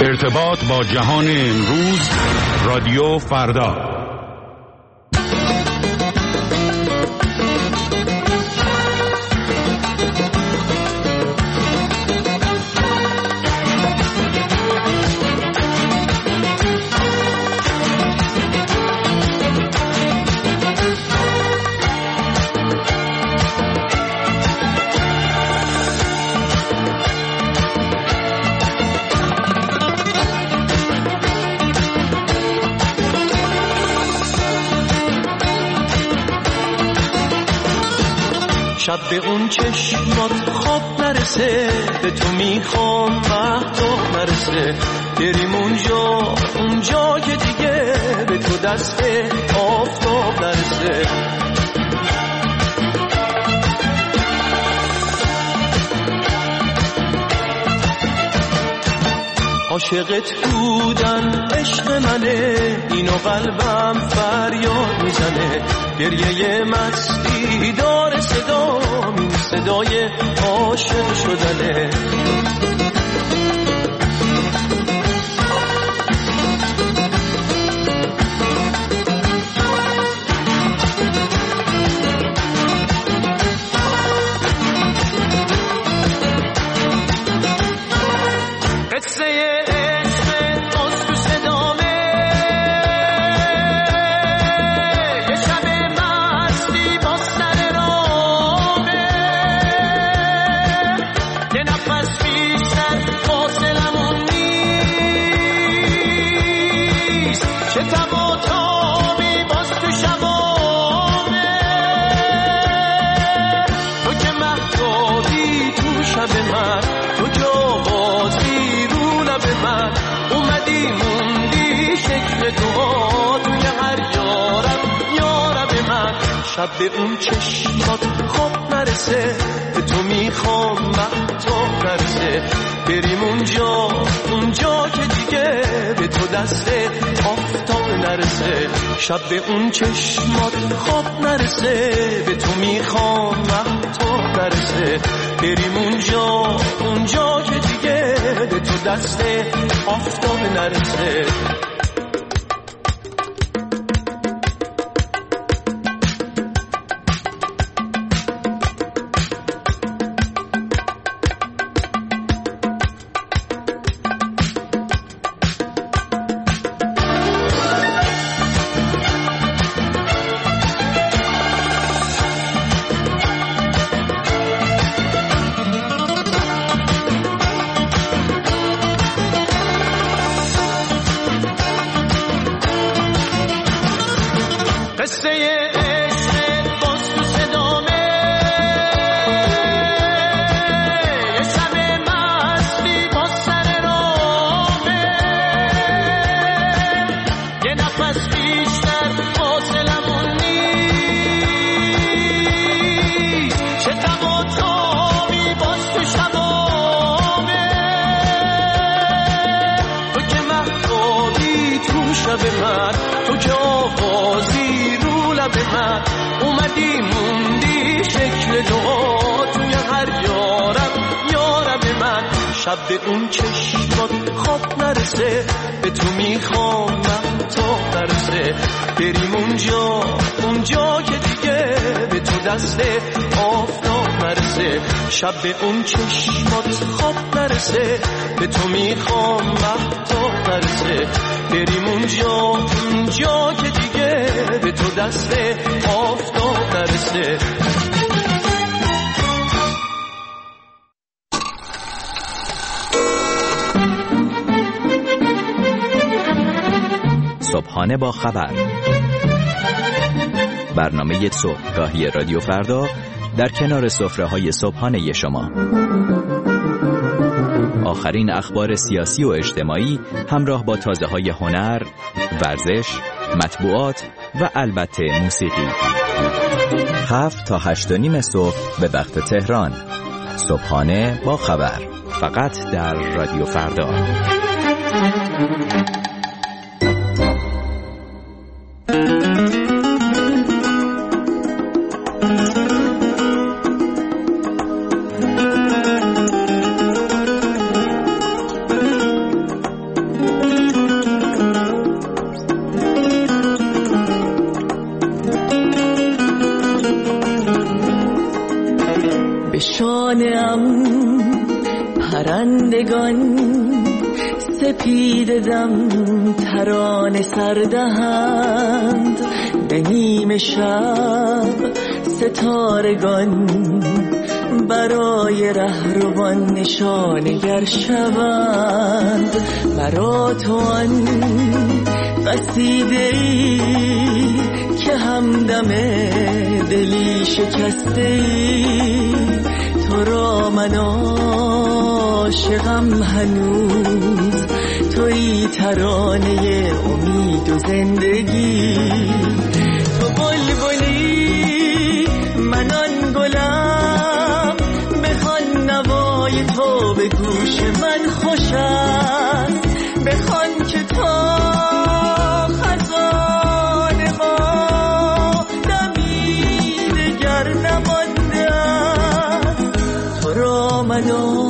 ارتباط با جهان امروز، رادیو فردا. شب به اون چشمات خواب نرسه، به تو میخوام مهتاب نرسه، بریم اونجا که دیگه به تو دست آفتاب نرسه. عاشقت بودن عشق منه، اینو قلبم فریاد میزنه، گریه مستی داره صدام، این صدای عاشق شدنه. شب به اون چشمات خواب نرسه، به تو میخوام مهتاب نرسه، بریم اونجا که دیگه به تو دست آفتاب نرسه. شب به اون چشمات خواب نرسه، به تو میخوام مهتاب نرسه، بریم اونجا که دیگه به تو دست آفتاب نرسه. تو که آوازی رو لب من، اومدی موندی شکل دعا توی هر یارم من. شب به اون چشمات خواب نرسه، به تو میخوام مهتاب نرسه، بریم اونجا که دیگه به تو دست آفتاب نرسه. شب به اون چشمات خواب نرسه، به تو میخوام مهتاب نرسه، بریم اونجا که دیگه به تو دست آفتاب نرسه. صبحانه با خبر، برنامه صبحگاهی رادیو فردا در کنار سفره‌های صبحانه شما. آخرین اخبار سیاسی و اجتماعی همراه با تازه‌های هنر، ورزش، مطبوعات و البته موسیقی. 7 تا 8:30 صبح به وقت تهران. صبحانه با خبر، فقط در رادیو فردا. پرندگان سپیده دم ترانه سردهند، به نیم شب ستارگان برای رهروان نشانگر شوند. مرا تو آن قصیده‌ای که همدم دلی شکسته‌ای، تو را من عاشقم هنوز، تویی ترانه امید و زندگی. تو بلبلی من آن گلم، بخوان نوای تو به گوش من خوش است، بخوان که تا خزان ما دمی دگر نمانده است. تو را من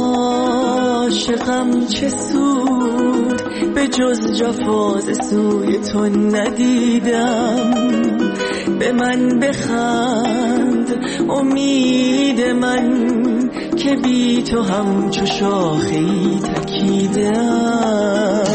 عاشقم چه سود، به جز جفاز سوی تو ندیدم. به من بخند امید من که بی تو همچو شاخه‌ای تکیدم.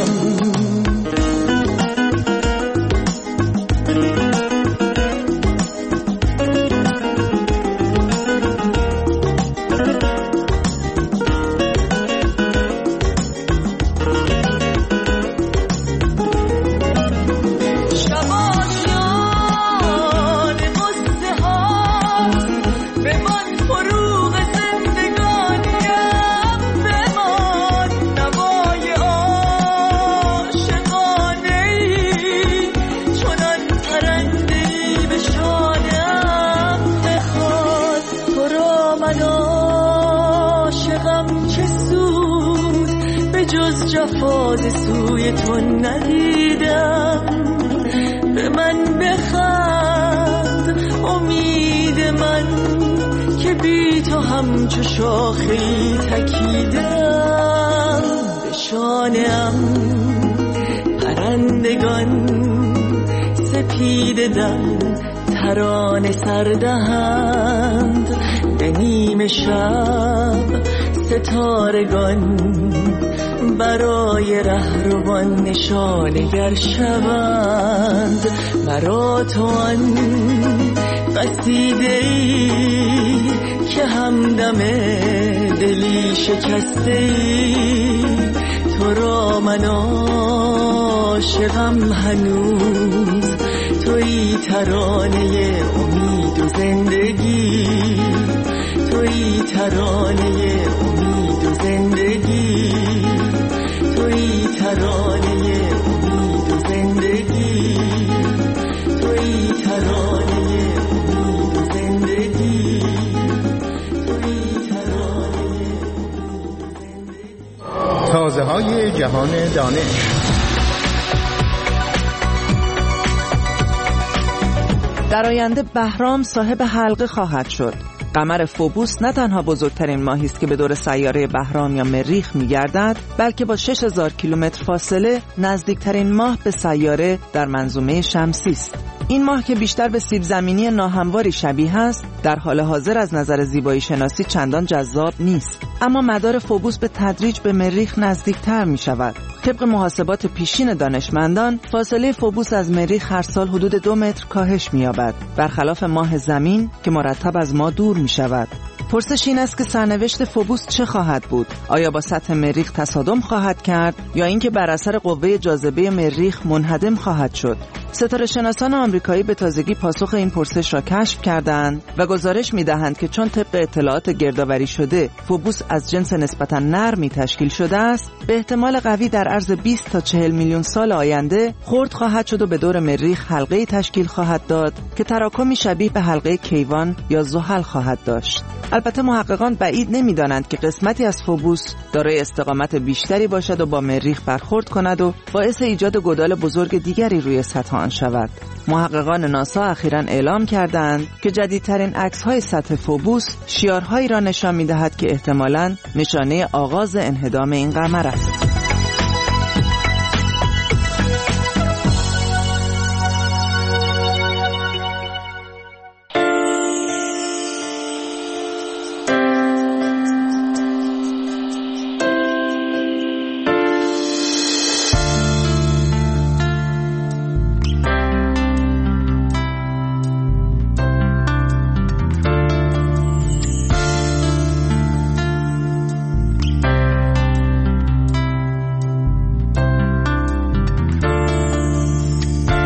جفاز سوی تو ندیدم. به من بخند امید من که بی تو همچو شاخه‌ای تکیدم. به شانه‌ام پرندگان سپیده دم ترانه سردهند، به نیم شب ستارگان برای رهروان نشانگر شوند. مرا تو آن قصیده‌ای که همدم دلی شکسته‌ای، تو را من عاشقم هنوز، تویی ترانه امید و زندگی، تویی ترانه امید و زندگی، تویی ترانه امید و زندگی، تویی ترانه امید و زندگی، تویی ترانه امید و زندگی. تازه‌های جهان دانش. در آینده بهرام صاحب حلقه خواهد شد. قمر فوبوس نه تنها بزرگترین ماهی است که به دور سیاره بهرام یا مریخ می‌گردد، بلکه با 6000 کیلومتر فاصله نزدیکترین ماه به سیاره در منظومه شمسی است. این ماه که بیشتر به سیب زمینی ناهمواری شبیه است، در حال حاضر از نظر زیبایی شناسی چندان جذاب نیست، اما مدار فوبوس به تدریج به مریخ نزدیکتر می شود. طبق محاسبات پیشین دانشمندان، فاصله فوبوس از مریخ هر سال حدود 2 متر کاهش می یابد، برخلاف ماه زمین که مرتب از ما دور می شود. پرسش این است که سرنوشت فوبوس چه خواهد بود؟ آیا با سطح مریخ تصادم خواهد کرد یا اینکه بر اثر قوه جاذبه مریخ منهدم خواهد شد؟ ستاره شناسان آمریکایی به تازگی پاسخ این پرسش را کشف کردند و گزارش می‌دهند که چون طبق اطلاعات گردآوری شده فوبوس از جنس نسبتاً نرمی تشکیل شده است، به احتمال قوی در عرض 20 تا 40 میلیون سال آینده خرد خواهد شد و به دور مریخ حلقه‌ای تشکیل خواهد داد که تراکمی شبیه به حلقه کیوان یا زحل خواهد داشت. البته محققان بعید نمی‌دانند که قسمتی از فوبوس دارای استقامت بیشتری باشد و با مریخ برخورد کند و باعث ایجاد گودال بزرگ دیگری روی سطح آن شود. محققان ناسا اخیراً اعلام کردند که جدیدترین عکس‌های سطح فوبوس شیارهایی را نشان می‌دهد که احتمالاً نشانه آغاز انهدام این قمر است.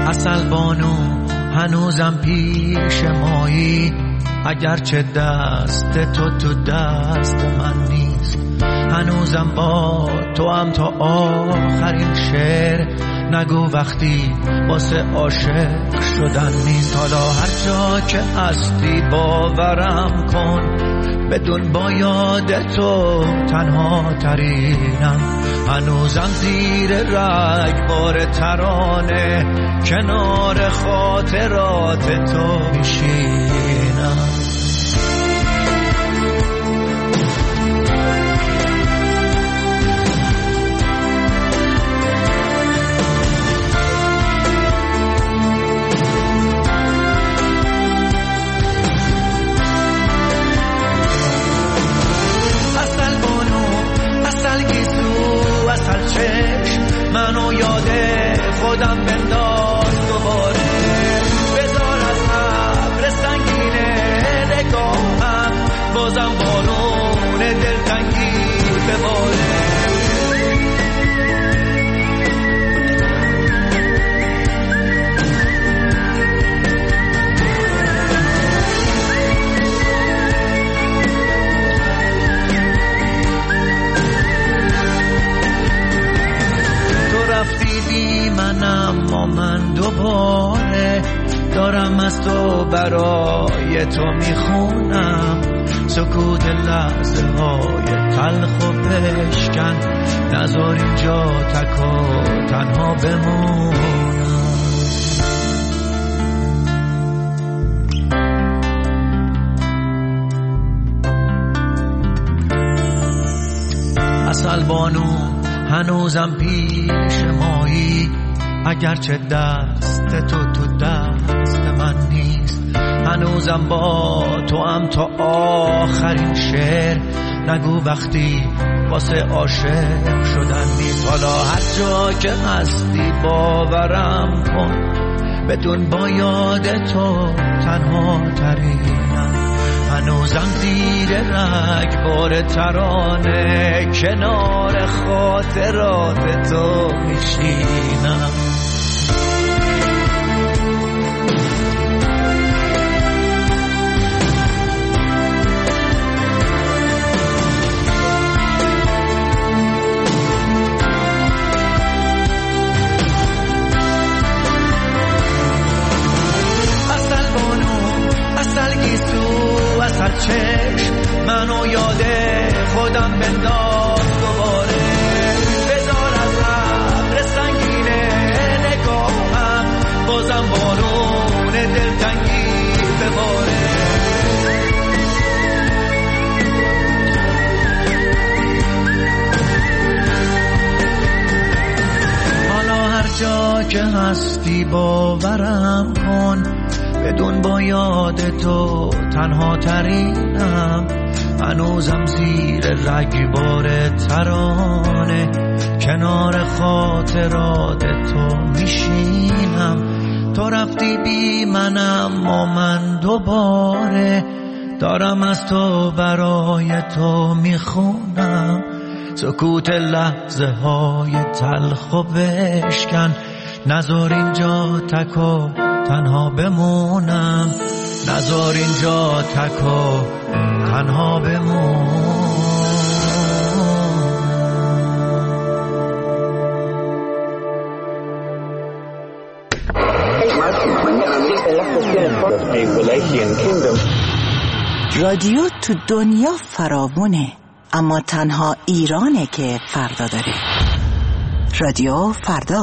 عسل بانو هنوزم پیش مایی، اگرچه دست تو دست من نیست. هنوزم با تو هم تا آخرین شعر، نگو وقتی واسه عاشق شدن نیست. حالا هر جا که هستی باورم کن، بدون با یاد تو تنها ترینم. هنوزم زیر رگبار ترانه، کنار خاطرات تو میشینم. منو یاد خودم بنداز دوباره، بذار از ابر سنگینه نگاهم، بازم بارون دلتنگی بباره. اما من دوباره دارم از تو برای تو میخونم. سکوت لحظه های تلخ و بشکن، نذار اینجا تک و تنها بمونم. عسل بانو هنوزم پیش مایی، اگرچه دست تو دست من نیست. هنوزم با تو هم تا آخرین شعر، نگو وقتی واسه عاشق شدن نیست. حالا هر جا که هستی باورم کن، بدون با یاد تو تنها ترینم. هنوزم زیر رگبار ترانه، کنار خاطرات تو میشینم. اصل چشم منو یاد خودم بنداز دوباره، بذار از ابر سنگینه نگاهم، بازم بارون دلتنگی بباره. حالا هر جا که هستی باورم کن، بدون با یاد تو تنها ترینم. هنوزم زیر رگبار ترانه، کنار خاطرات تو میشینم. تو رفتی بی منم و من دوباره دارم از تو برای تو میخونم. سکوت لحظه های تلخ و بشکن، نذار اینجا تک و تنها بمونم. نذار اینجا تک و تنها بمونم. رادیو تو دنیا فراوونه، اما تنها ایرانه که فردا داره. رادیو فردا.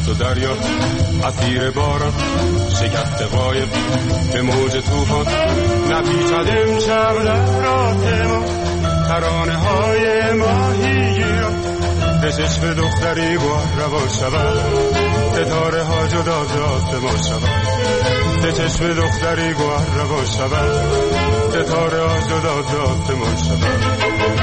شبست و دریا اسیر باران شکست قایب به موج طوفان نپیچد امشب در راه ما ترانه های ماهیگیران به چشم دختری گوهر روان شود ستاره ها جدا ز آسمان شود به چشم دختری گوهر روان شود ستاره ها جدا ز آسمان شود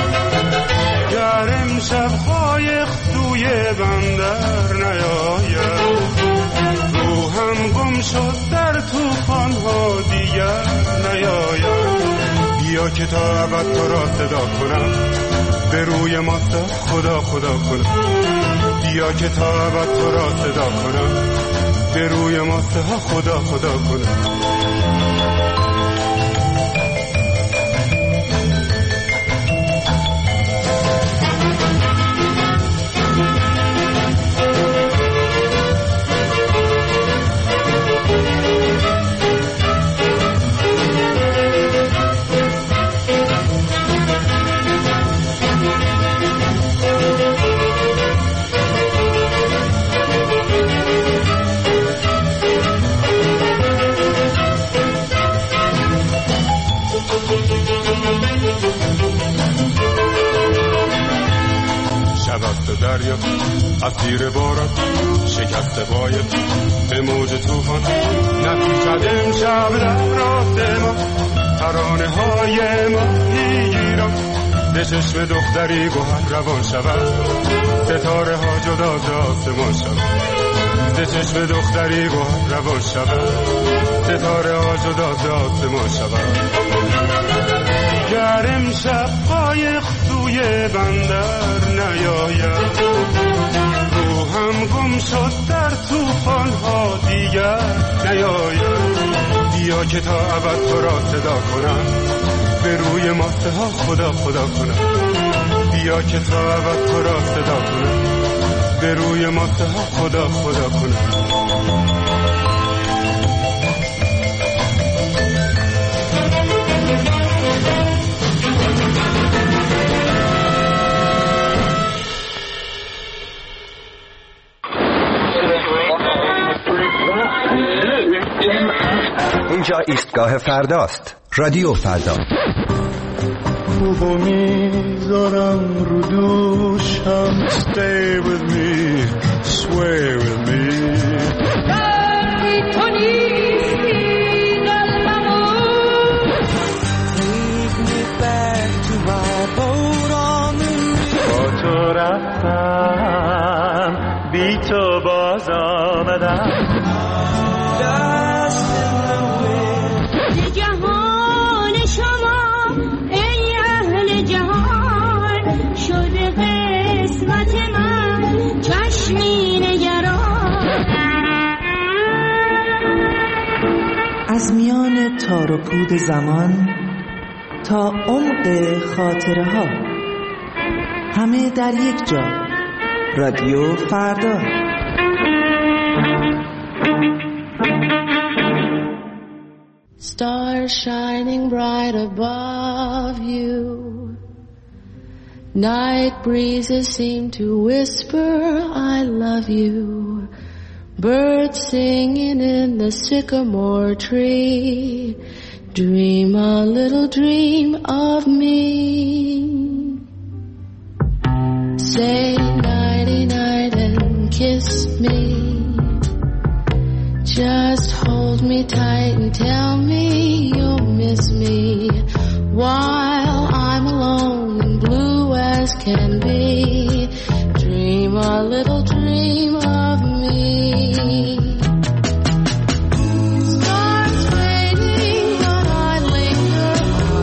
گر امشب قایق سوی بندر نیاید روحم گم شد در طوفان ها دیگر نیاید بیا که تا ابد تو را صدا کنم به روی ماست خدا خدا کنم بیا که تا ابد تو را صدا کنم به روی ماست خدا خدا کنم دریا اسیر باران شکست قایب به موج طوفان نپیچد امشب در راه ما ترانه های ماهیگیران به چشم دختری گوهر روان شود ستاره ها جدا ز آسمان شود به چشم دختری گوهر روان شود ستاره ها جدا ز آسمان شود گر امشب قایق سوی بندر نیاید روحم گم شد در طوفان ها دیگر نیاید بیا که تا ابد تو را صدا کنم به روی ماسته ها خدا خدا کنم بیا که تا ابد تو را صدا کنم به روی ماسته ها خدا خدا کنم اینجا ایستگاه فرداست. رادیو فردا. خوبو میذارم رو دوشم Stay with me, sway with me تو نیستی قلبمو Take me back to my boat on the river با تو رفتم بی تو باز آمدم از میان تار و پود زمان تا عمق خاطره ها همه در یک جا رادیو فردا Stars shining bright above you Night breezes seem to whisper I love you Birds singing in the sycamore tree Dream a little dream of me Say nighty-night and kiss me Just hold me tight and tell me you'll miss me While I'm alone and blue as can be Dream a little dream of me Stars fading but I linger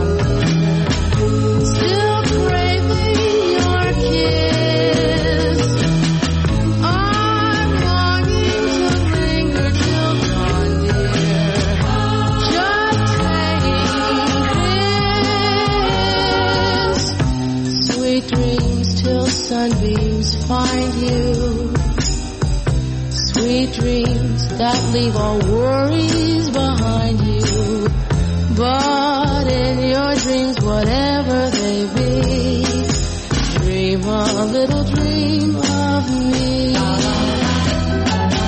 on Still craving your kiss I'm longing to linger till dawn dear Just saying this Sweet dreams till sunbeams find you Sweet dreams that leave all worries behind you But in your dreams, whatever they be Dream a little dream of me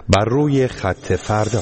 بر روی خط فردا.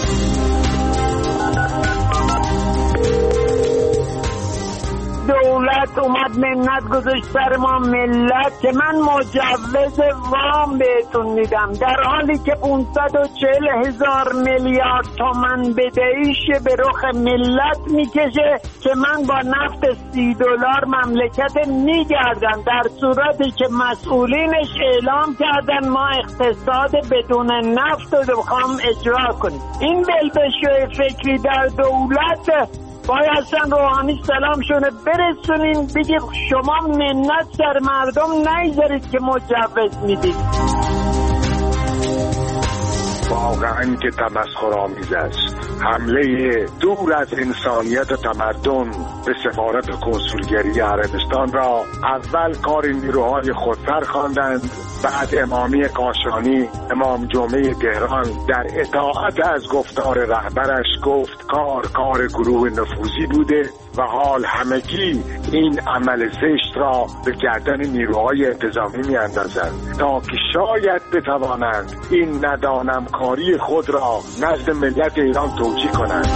دولت اومد منت گذاشت سر ما ملت که من مجوز وام بهتون میدم، در حالی که 540,000 میلیارد تومان بدهیش به رخ ملت میکشه که من با نفت $30 مملکت میگردم، در صورتی که مسئولینش اعلام کردن ما اقتصاد بدون نفت رو بخوام اجرا کنیم. این بلبشوی فکری در دولت باید اصلا روحانی سلامشونه برسونین، بگید شما منت سر مردم نیذارید که مجوز میدید. واقعا که تمسخرآمیز است. حمله دور از انسانیت و تمدن به سفارت و کنسولگری عربستان را اول کار نیروهای خودسر خواندند، بعد امامی قاشانی امام جمعه تهران در اطاعت از گفتار رهبرش گفت کار گروه نفوذی بوده و حال همگی این عمل زشت را به گردن نیروهای انتظامی میاندازند تا که شاید بتوانند این ندانمکاری خود را نزد ملت ایران توجیه کنند.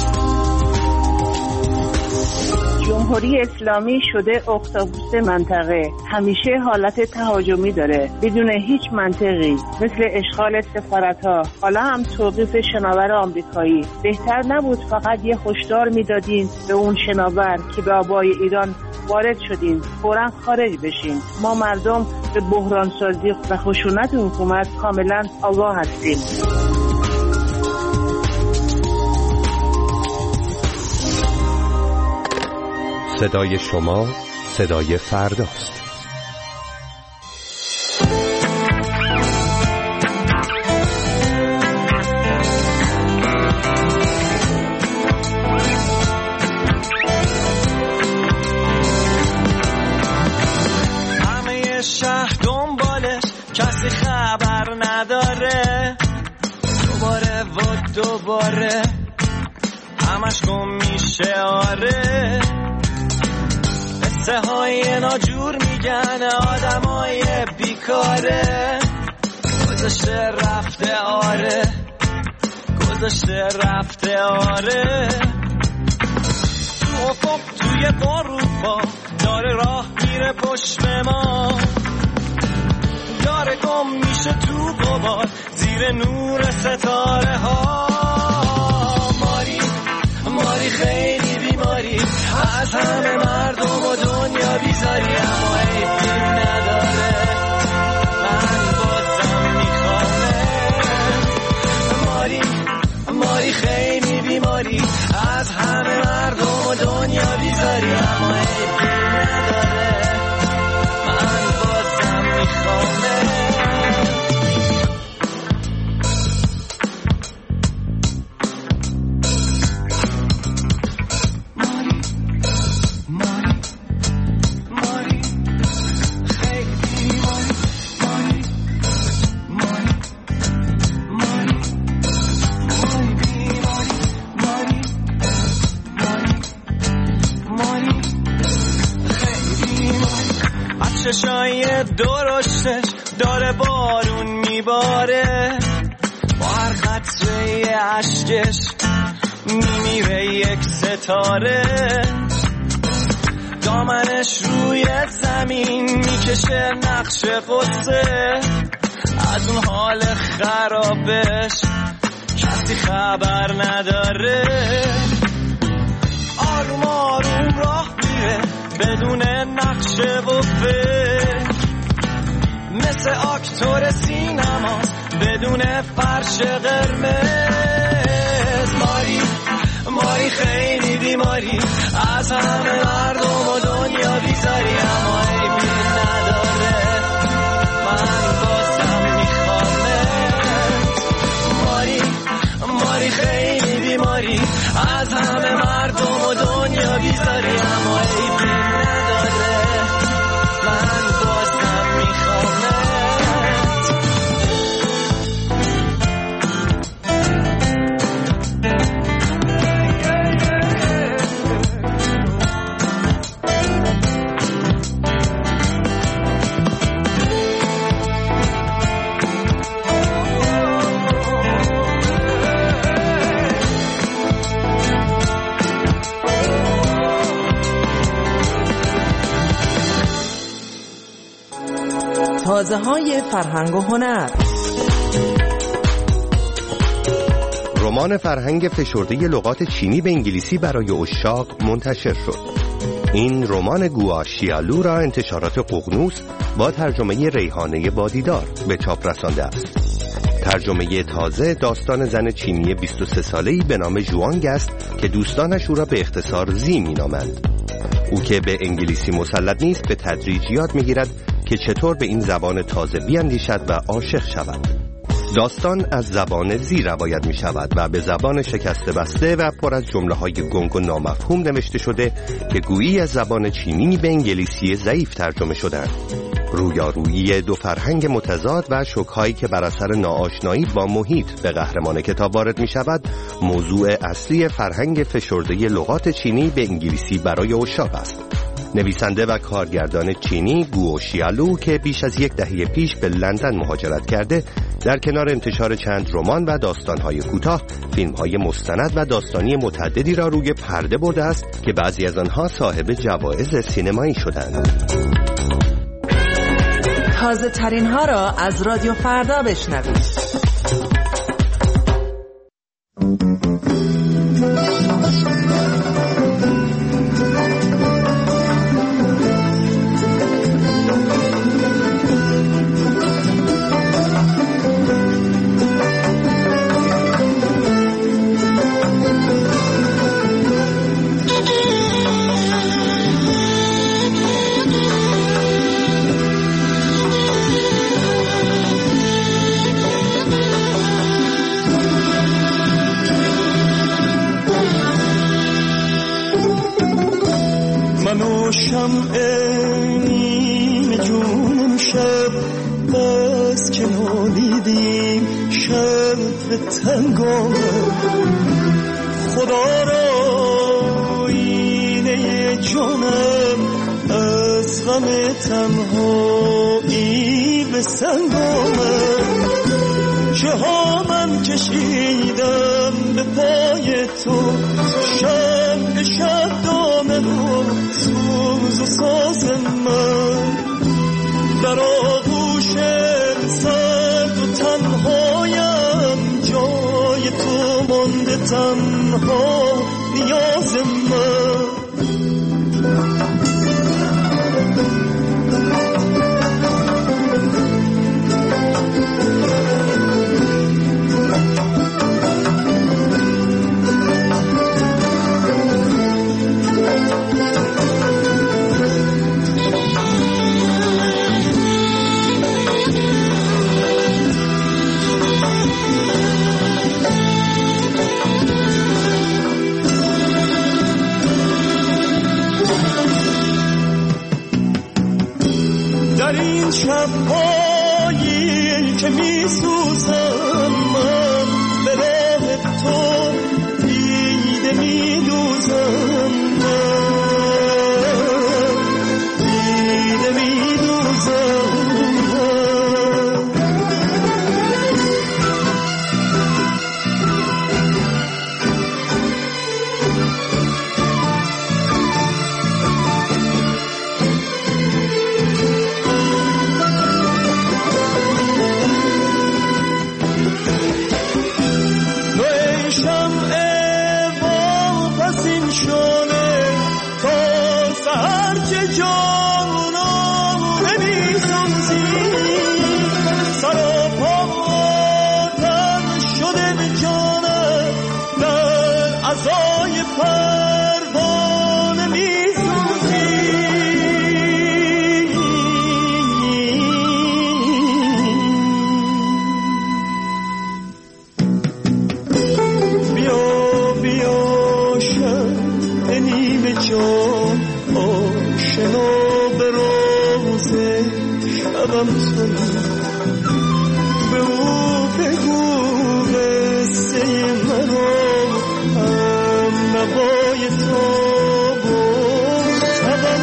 جمهوری اسلامی شده اختاپوس منطقه، همیشه حالت تهاجمی داره بدون هیچ منطقی، مثل اشغال سفارت‌ها، حالا هم توقیف شناور آمریکایی. بهتر نبود فقط یه هشدار میدادین به اون شناور که به آبای ایران وارد شدین فوراً خارج بشین؟ ما مردم به بحران سازی و خشونت حکومت کاملا آگاه هستیم. صدای شما صدای فرداست. همه شهر دنبالش کسی خبر نداره، دوباره همش گم میشه. آره قصه های ناجور میگن آدمای بیکاره، گذشته رفته آره، گذشته رفته آره. تو افق توی اروپا داره راه میره پشت ما، داره گم میشه تو غبار زیر نور ستاره ها. ماری خیلی بیماری، از همه مردم و دنیا بیزاری، اما عیبی نداره من بازم میخوام. ماری خیلی بیماری، از همه مردم و دنیا بیزاری، اما عیبی نداره من بازم میخوام. چشای درشتش داره بارون میباره، با هر قطره عشقش میمیره یک ستاره. دامنش روی زمین میکشه نقش قصه، از اون حال خرابش کسی خبر نداره. آروم آروم راه میره بدون نقشه و فکر، مثل اکتور سینماست بدون فرش قرمز. ماری خیلی بیماری، از همه مردم و دنیا بیزاری، اما عیبی نداره من بازم میخوامت. ماری خیلی بیماری، از همه مردم و دنیا بیزاری، اما عیبی نداره من بازم میخوامت. تازه‌های فرهنگ و هنر. رمان فرهنگ فشرده لغات چینی به انگلیسی برای عشاق منتشر شد. این رمان گوآشیالو را انتشارات ققنوس با ترجمه ریحانه بادیدار به چاپ رسانده است. ترجمه تازه داستان زن چینی 23 ساله‌ای به نام ژوانگ است که دوستانش او را به اختصار زی می‌نامند. او که به انگلیسی مسلط نیست به تدریج یاد می‌گیرد که چطور به این زبان تازه بیاندیشد و عاشق شود. داستان از زبان زی روایت می شود و به زبان شکسته بسته و پر از جمله‌های گنگ و نامفهوم نوشته شده که گویی از زبان چینی به انگلیسی ضعیف ترجمه شدند. رویارویی دو فرهنگ متضاد و شوک‌هایی که بر اثر ناآشنایی با محیط به قهرمان کتاب وارد می شود موضوع اصلی فرهنگ فشرده لغات چینی به انگلیسی برای عشاق است. نویسنده و کارگردان چینی گوآشیالو که بیش از 10 دهه پیش به لندن مهاجرت کرده، در کنار انتشار چند رمان و داستان‌های کوتاه، فیلم‌های مستند و داستانی متعددی را روی پرده برده است که بعضی از آنها صاحب جوایز سینمایی شدند. تازه ترین ها را از رادیو فردا بشنوید. شمع نیم جونم شب بس که نالیدیم شب تنگام خدا را اینه جانم از غم تنهایی به سنگامم چه ها من کشیدم به پای تو شب به شب دامه رو سوز و ساز من در آغوشم سرد و تنهایم جای تو مانده تنها نیاز من در این شب‌هایی که می‌سوزم من به راه تو دیده می‌دوزم دیده می‌دوزم به او بگو قصه منو هم نوای تو شبم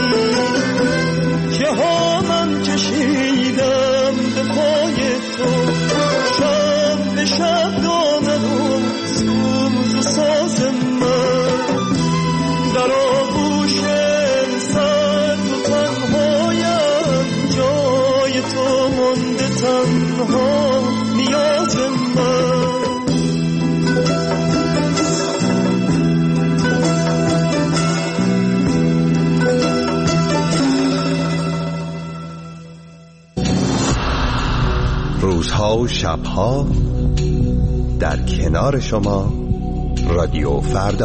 که ها من کشیدم به پای تو شب به شب دامنو سوز و ساز من در آغوشم سرد و تنهایم جای تو روزها و شبها در کنار شما رادیو فردا.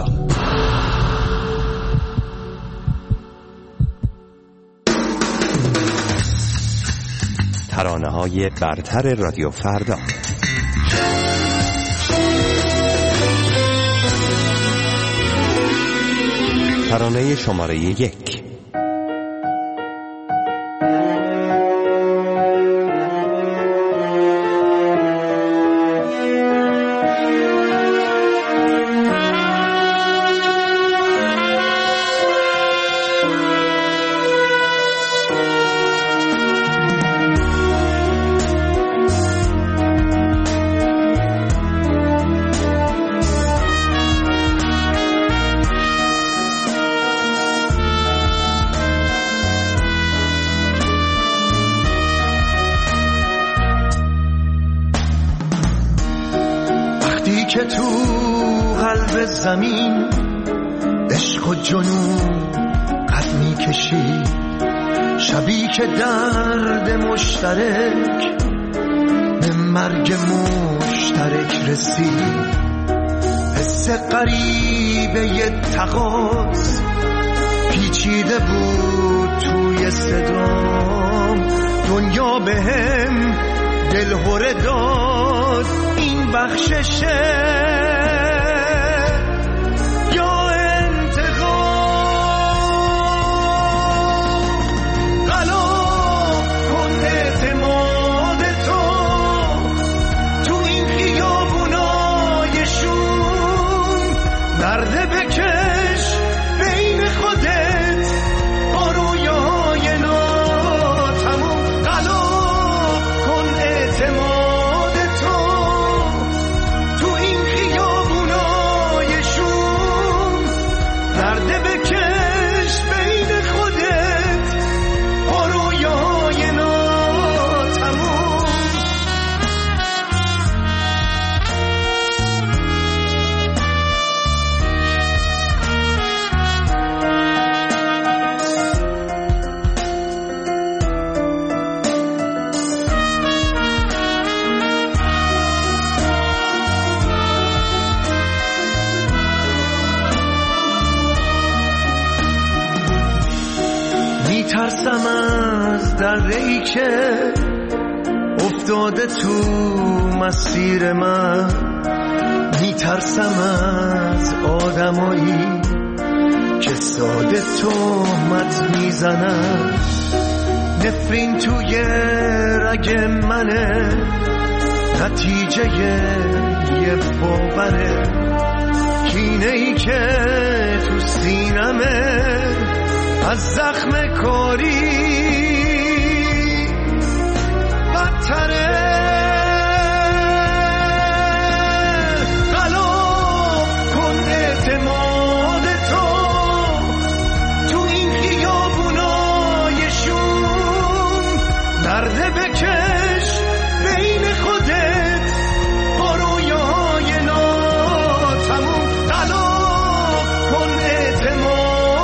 ترانه‌های برتر رادیو فردا. ترانه شماره 1. که تو قلب زمین عشق و جنون قد می‌کشی، شبی که درد مشترک به مرگ مشترک رسید، حس غریبه ی تقاض پیچیده بود توی صدام، دنیا بهم دلهره داد، این بخششه یا انتقام، غلا کن اعتماد تو این خیابونای شوم، درده بکش بین خودت با رویای ناتموم، غلا کن اعتماد ترسم از دره‌ای که افتاده تو مسیر من، میترسم از آدمایی که ساده تهمت میزنن، نفرین توی رگ منه، نتیجه یه باوره، کینه‌ای که تو سینمه از زخم کاری بدتره، غلا کن اعتماد تو این خیابونای شوم، درده بکش بین خودت با رویای ناتموم، غلا کن اعتماد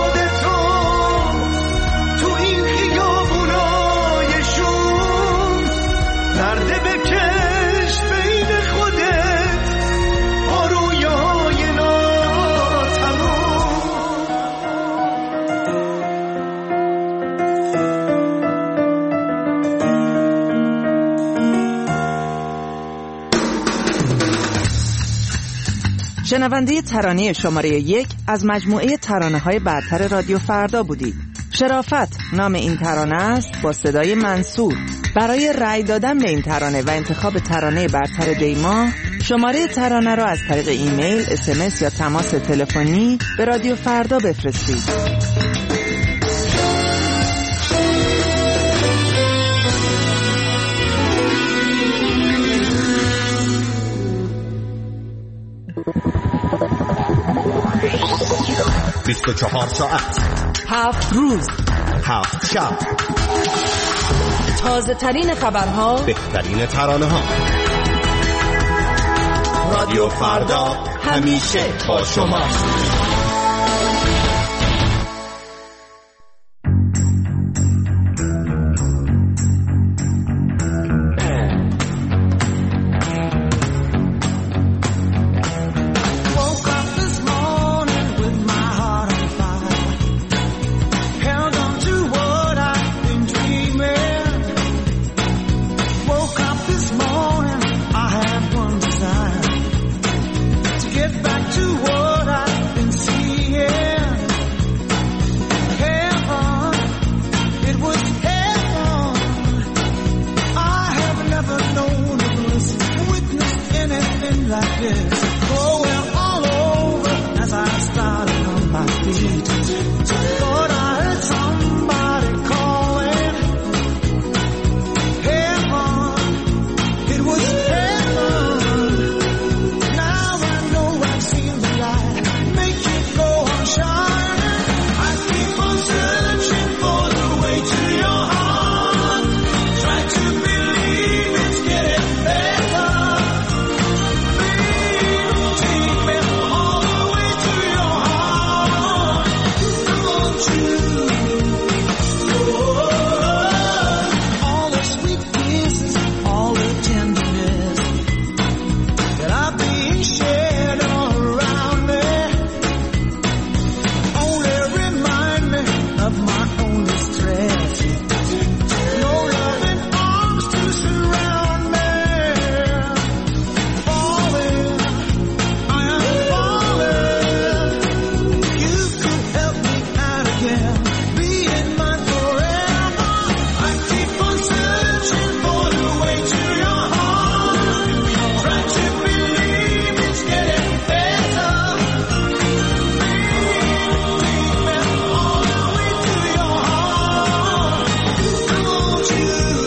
شنونده ترانه شماره 1 از مجموعه ترانه‌های برتر رادیو فردا بودید. شرافت نام این ترانه است با صدای منصور. برای رأی دادن به این ترانه و انتخاب ترانه برتر دیما، شماره ترانه را از طریق ایمیل، SMS یا تماس تلفنی به رادیو فردا بفرستید. بیست و 24 ساعت 7 روز 7 شب، تازه ترین خبرها، بهترین ترانه ها. رادیو فردا همیشه با شما. like this, going all over as I started on my feet. Thought I heard somebody calling heaven. It was heaven. Now I know I've seen the light. Make it go on shining. I keep on searching for the way to your heart. Try to believe it's getting better. Please take me all the way to your heart. I want you. All the sweet kisses, all the tenderness that I've been shared all around me only remind me of my only stress. No loving arms to surround me. Falling, I am falling. You could help me out again, being mine forever. I keep on searching for the way to your heart. Try to believe it's getting better. Take me all the way to your heart. I want you.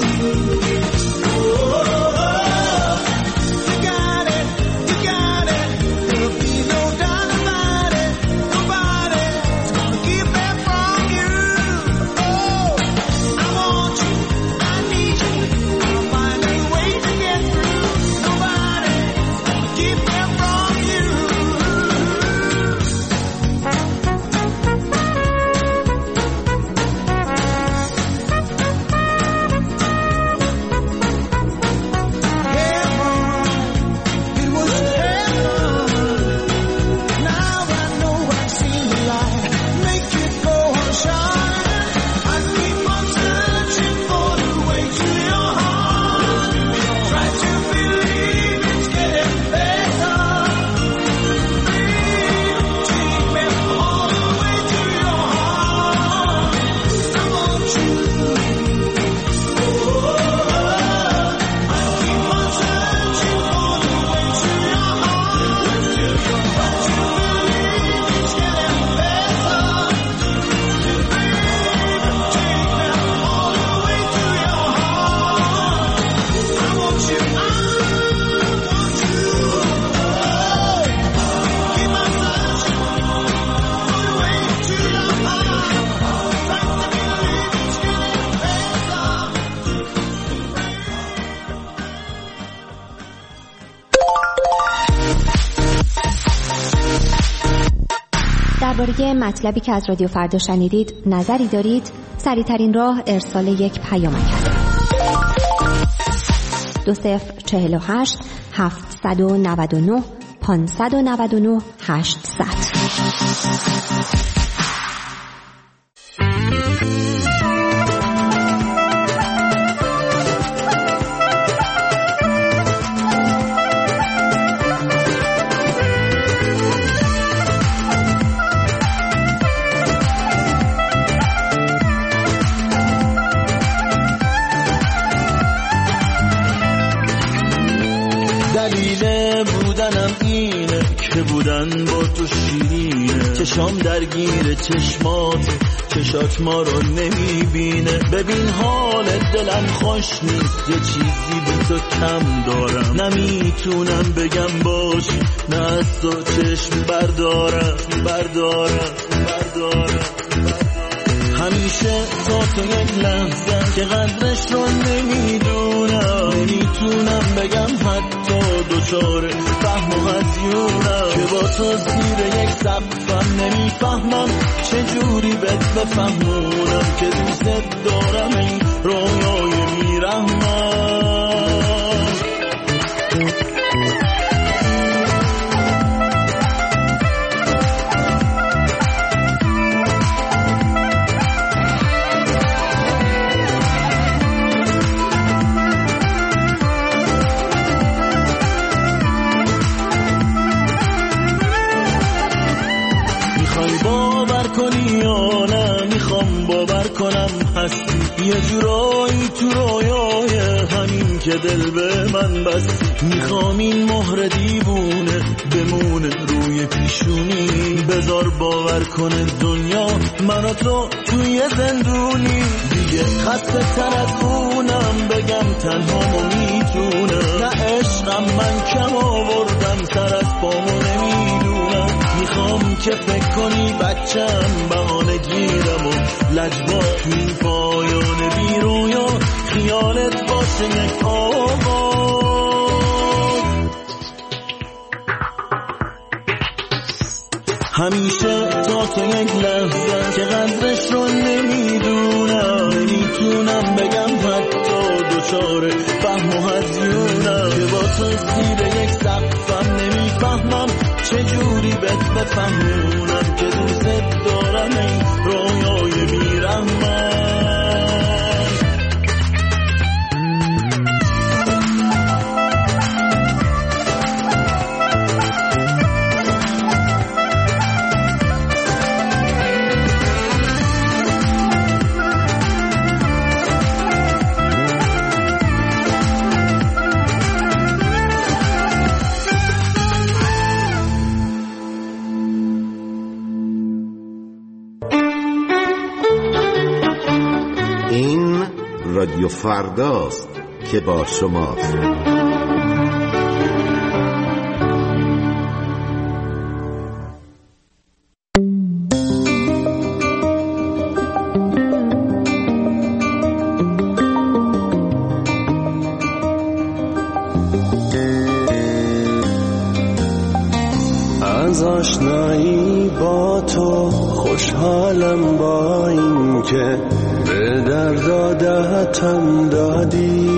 You got it, you got it. There'll be no doubt about it. Nobody's gonna keep that from you. Oh, I want you, I need you. I'll find a way to get through. Nobody's gonna keep that from you. It was heaven. Now I know I've seen the light. Make it go on shining. I keep on searching for the way to your heart. Try to believe it's getting better. Please take me all the way to your heart. I want you. I keep on searching for the way to your heart. Try to believe it's getting better. Take me all the way to your heart. I want you. I want you. Keep on searching for the way to your heart. Try to believe it's getting درباره مطلبی که از رادیو فردا شنیدید نظری دارید؟ سریع‌ترین راه ارسال یک پیامک است. 2048 799 599 800. دلیل بودنم اینه که بودن با تو شیرینه. چشام درگیر چشمات، چشات ما رو نمیبینه. ببین حال دلم خوش نیست، یه چیزی به تو کم دارم. نمیتونم بگم باش، نه از تو چشم بردارم. همیشه تا تو یک لحظه که قدرش رو نمیتونم بگم حتی دوچاره فهم و هزیونم که با تو زیر یک سقفم. نمیفهمم چجوری بهت بفهمونم که دوست دارم این رویای میرحمم. کنم هستی یه جورایی تو رویای همین که دل به من بستی. میخوام این مهر دیوونه بمونه روی پیشونی. بذار باور کنه دنیا من و تو توی زندونی. دیگه خسته تر از اونم بگم تنهامو میتونم. نه عشقم من کم آوردم سر از پامو نمیدونم. میخوام که فکر کنی بچم بهانه گیرم و لجبا تو این پایان بی رویا خیالت باشه یک آواز. همیشه تا تو یک لحظه که قدرش رو نمیدونم. نمیتونم بگم حتی دوچاره فهم و هزیونم که با تو زیر یک سقفم. نمیفهمم چجوری بهت بفهمونم که دوست دارم این رویای بیرحمم. رادیو فرداست که با شماست. از آشنایی با تو خوشحالم با این که به درد عادتم دادی.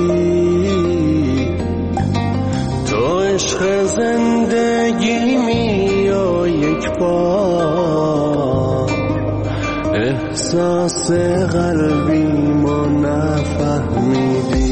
تو عشق زندگیمی و یک بار احساس قلبیمو نفهمیدی.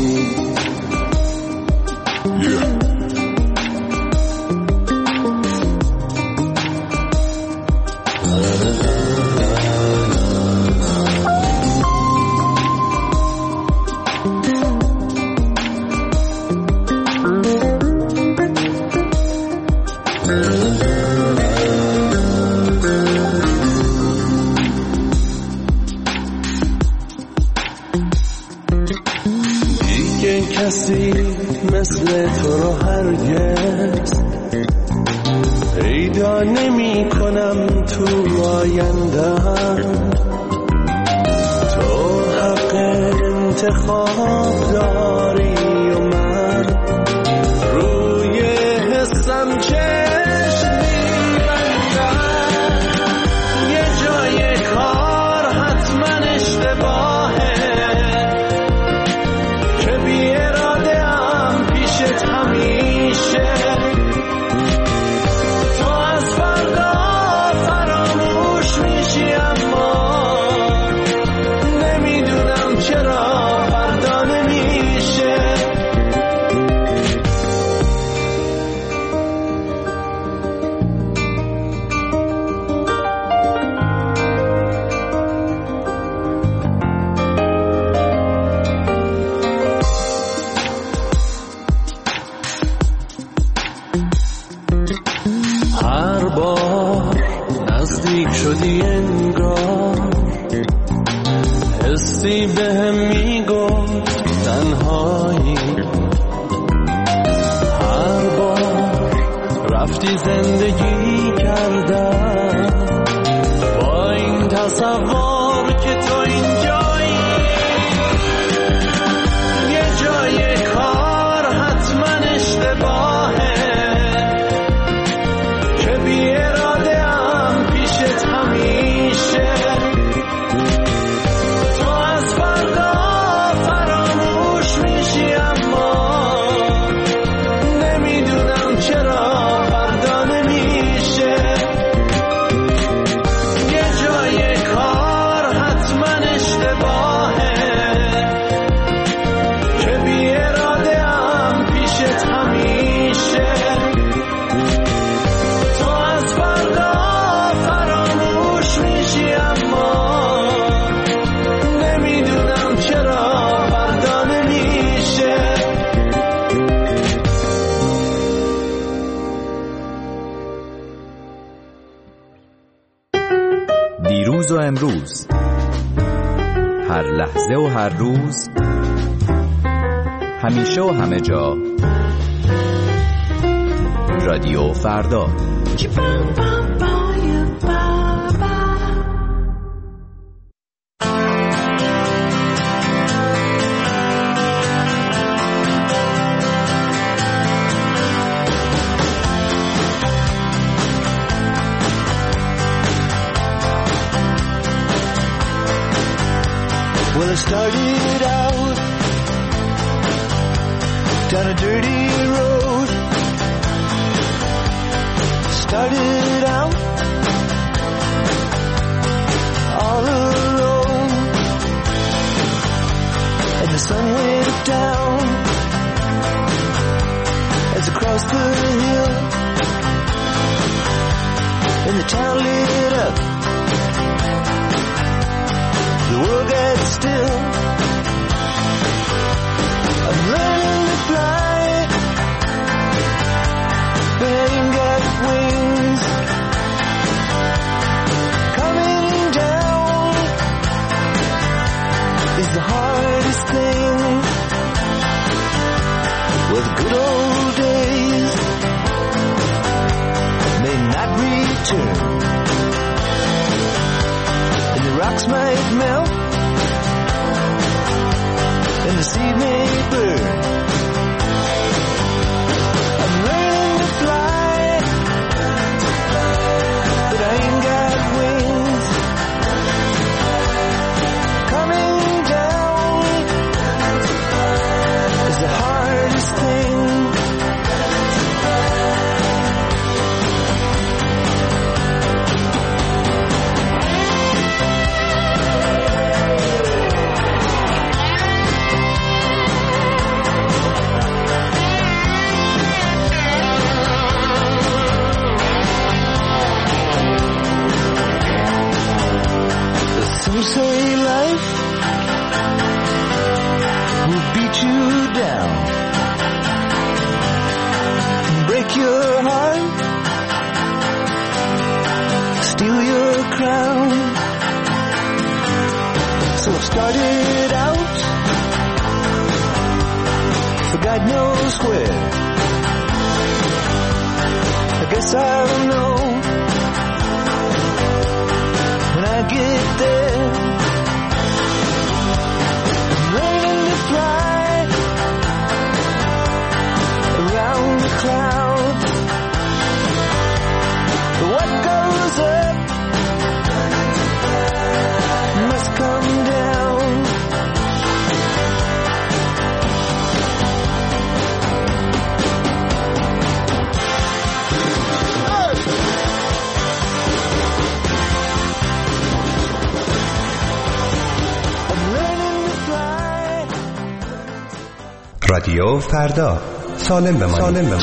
کسی مثل تو رو هرگز پیدا نمی کنم تو آینده‌ام. تو حق انتخاب داری و من روی حسم چشم می‌بندم. یه جای کار حتما اشتباهه که بی اراده هم پیشت همیشه. تو از فردا فراموش میشی اما نمیدونم چرا فردا نمیشه. هر بار نزدیک شدی انگار حسی بهم میگفت تنهایی. هر بار رفتی زندگی کردم با این تصور که تو اینجایی. یه جای کار حتما اشتباهه که بی اراده هم پیشت همیشه. تو از فردا فراموش میشی اما نمیدونم چرا فردا نمیشه. یه جای کار حتما اشتباهه که بی اراده هم پیشت همیشه. تو از فردا فراموش میشی اما نمیدونم چرا فردا نمیشه. دیروز و امروز، هر لحظه و هر روز، همیشه و همه جا. رادیو فردا. Well, it started out down a dirty road. Started out all alone, and the sun went down as I crossed the hill, and the town lit up. The world got still. I'm learning to fly, but I ain't got wings. Coming down is the hardest thing. Well, the good old days may not return, and the rocks might melt, and the sea may burn. I'm learning to fly, but I ain't got wings. Coming down is the hardest thing. Some say life will beat you down, break your heart, steal your crown. So I started out for God knows where. I guess I'll know when I get there. I'm learning to fly around the clouds. What goes up must come down. رادیو فردا. سالم بمانید.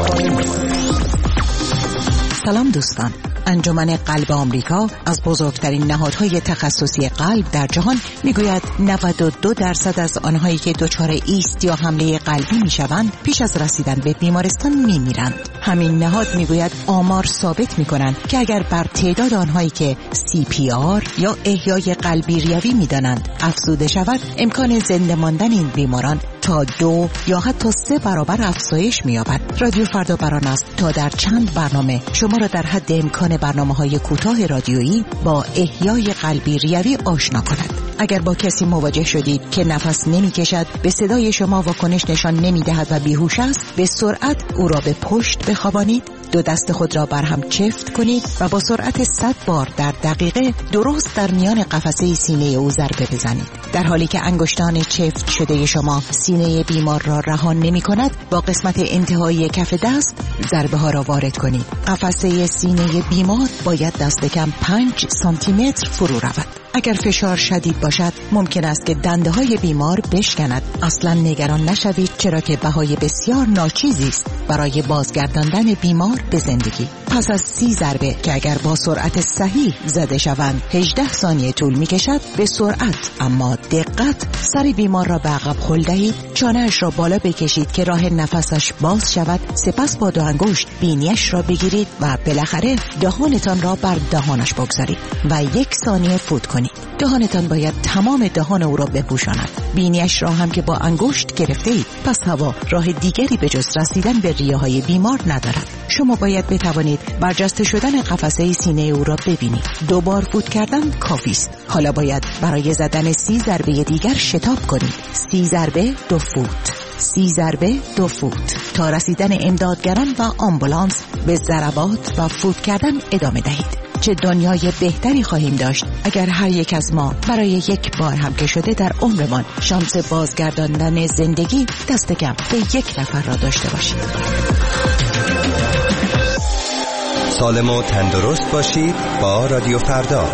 سلام دوستان. انجمن قلب آمریکا از بزرگترین نهادهای تخصصی قلب در جهان میگوید 92% از آنهایی که دچار ایست یا حمله قلبی میشوند پیش از رسیدن به بیمارستان میمیرند. همین نهاد میگوید آمار ثابت میکنند که اگر بر تعداد آنهایی که CPR یا احیای قلبی ریوی میدانند افزوده شود، امکان زنده ماندن این بیماران تا 2 یا حتی 3 برابر افزایش می‌یابد. رادیو فردا بران است تا در چند برنامه شما را در حد امکان برنامه‌های کوتاه رادیویی با احیای قلبی ریوی آشنا کند. اگر با کسی مواجه شدید که نفس نمی‌کشد، به صدای شما واکنش نشان نمی‌دهد و بیهوش است، به سرعت او را به پشت بخوابانید، 2 دست خود را بر هم چفت کنید و با سرعت 100 بار در دقیقه درست در میان قفسه سینه او ضربه بزنید. در حالی که انگشتان چفت شده شما سینه بیمار را رها نمی‌کند، با قسمت انتهایی کف دست ضربه ها را وارد کنید. قفسه سینه بیمار باید دست کم 5 سانتی متر فرو رود. اگر فشار شدید باشد ممکن است که دنده های بیمار بشکند. اصلا نگران نشوید، چرا که بهای بسیار ناچیزی است برای بازگرداندن بیمار به زندگی. پس از 30 ضربه که اگر با سرعت صحیح زده شوند 18 ثانیه طول می کشد، به سرعت اما دقت سر بیمار را به عقب هل دهید، چانه‌اش را بالا بکشید که راه نفسش باز شود، سپس با 2 انگشت بینیش را بگیرید و بالاخره دهانتان را بر دهانش بگذارید و 1 ثانیه فوت کنید. دهانتان باید تمام دهان او را بپوشاند. بینیش را هم که با انگشت گرفته اید، پس هوا راه دیگری به جز رسیدن به ریه‌های بیمار ندارد. شما باید بتوانید برجسته شدن قفسه سینه او را ببینید. 2 بار فوت کردن کافی است. حالا باید برای زدن 30 ضربه دیگر شتاب کنید. 30 ضربه 2 فوت. 30 ضربه 2 فوت تا رسیدن امدادگران و آمبولانس به ضربات و فوت کردن ادامه دهید. چه دنیای بهتری خواهیم داشت اگر هر یک از ما برای 1 بار هم که شده در عمرمان شانس بازگرداندن زندگی دست کم به 1 نفر را داشته باشید. سالم و تندرست باشید با رادیو فردا.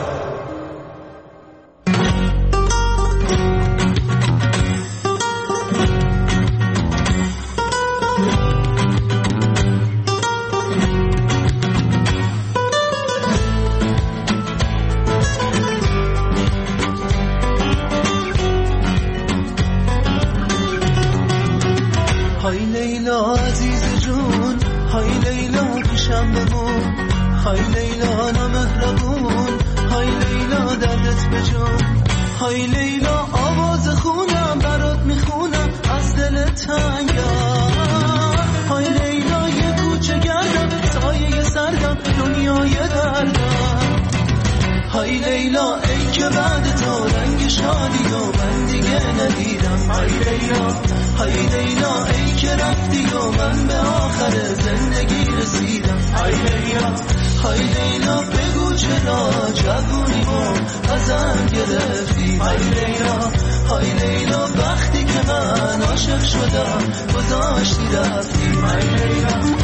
های لیلا عزیز جون، های لیلا پیشم بمون، های لیلا نامهربون، های لیلا دردت بجون، های لیلا آواز خونم برات میخونم از دل تنگم، های لیلا یه کوچه گردم سایه سردم دنیای دردم، های لیلا ای که بعد تو رنگ شادی و من دیگه ندیدم، های لیلا های لیلا ای که رفتی و من به آخر زندگی رسیدم، های لیلا های لیلا بگو چرا جوونیمو ازم گرفتی، های لیلا های لیلا وقتی که من عاشق شدم گذاشتی رفتی، های لیلا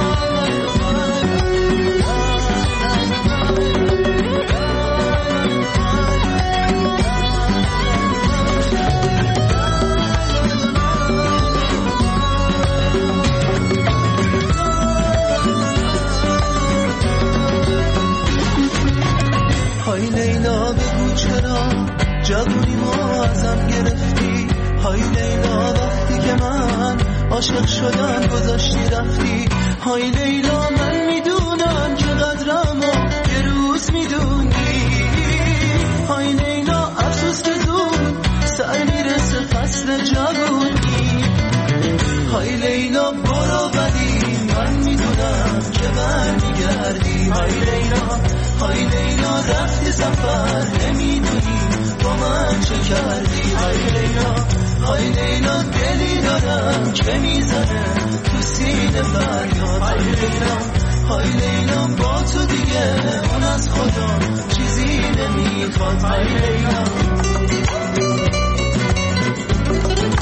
های لیلا بگو چرا جوونیمو ازم گرفتی، های لیلا وقتی که من عاشق شدم گذاشتی رفتی، های لیلا من میدونم که قدرمو یه روز میدونی، های لیلا افسوس که زود سر میرسه فصل جوونی، های لیلا برو ولی من میدونم که برمیگردی، های لیلا های لیلا رفتی سفر نمیدونی با من چه کردی، های لیلا های لیلا دلی دارم که میزنه تو سینه فریاد، های لیلا های لیلا با تو دیگه اون از خدا چیزی نمیخواد، های لیلا